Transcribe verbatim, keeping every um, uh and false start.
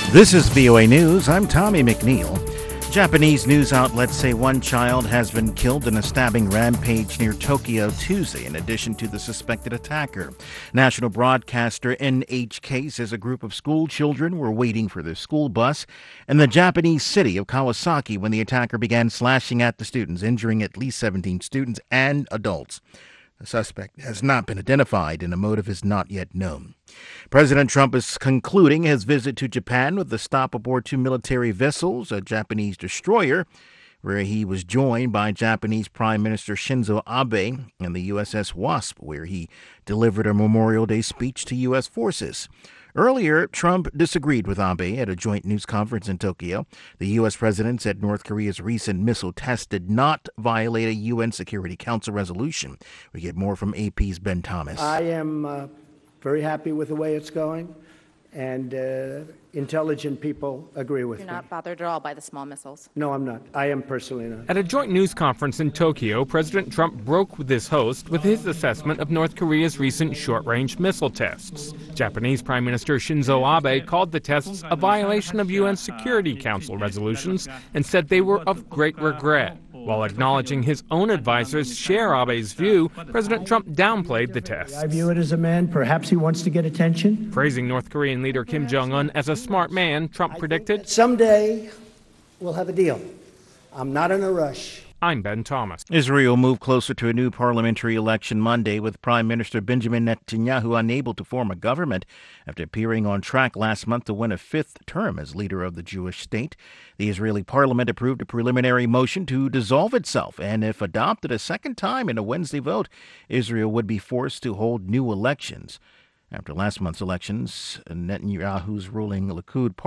This is V O A News. I'm Tommy McNeil. Japanese news outlets say one child has been killed in a stabbing rampage near Tokyo Tuesday, in addition to the suspected attacker. National broadcaster N H K says a group of school children were waiting for their school bus in the Japanese city of Kawasaki when the attacker began slashing at the students, injuring at least seventeen students and adults. The suspect has not been identified and a motive is not yet known. President Trump is concluding his visit to Japan with a stop aboard two military vessels, a Japanese destroyer, where he was joined by Japanese Prime Minister Shinzo Abe, and the U S S Wasp, where he delivered a Memorial Day speech to U S forces. Earlier, Trump disagreed with Abe at a joint news conference in Tokyo. The U S president said North Korea's recent missile test did not violate a U N Security Council resolution. We get more from A P's Ben Thomas. I am uh, very happy with the way it's going, and uh, intelligent people agree with You're me. not bothered at all by the small missiles? No, I'm not. I am personally not. At a joint news conference in Tokyo, President Trump broke with his host with his assessment of North Korea's recent short-range missile tests. Japanese Prime Minister Shinzo Abe called the tests a violation of U N Security Council resolutions and said they were of great regret. While acknowledging his own advisors share Abe's view, President Trump downplayed the tests. I view it as a man, perhaps he wants to get attention. Praising North Korean leader Kim Jong-un as a smart man, Trump predicted, someday we'll have a deal. I'm not in a rush. I'm Ben Thomas. Israel moved closer to a new parliamentary election Monday, with Prime Minister Benjamin Netanyahu unable to form a government after appearing on track last month to win a fifth term as leader of the Jewish state. The Israeli parliament approved a preliminary motion to dissolve itself, and if adopted a second time in a Wednesday vote, Israel would be forced to hold new elections. After last month's elections, Netanyahu's ruling Likud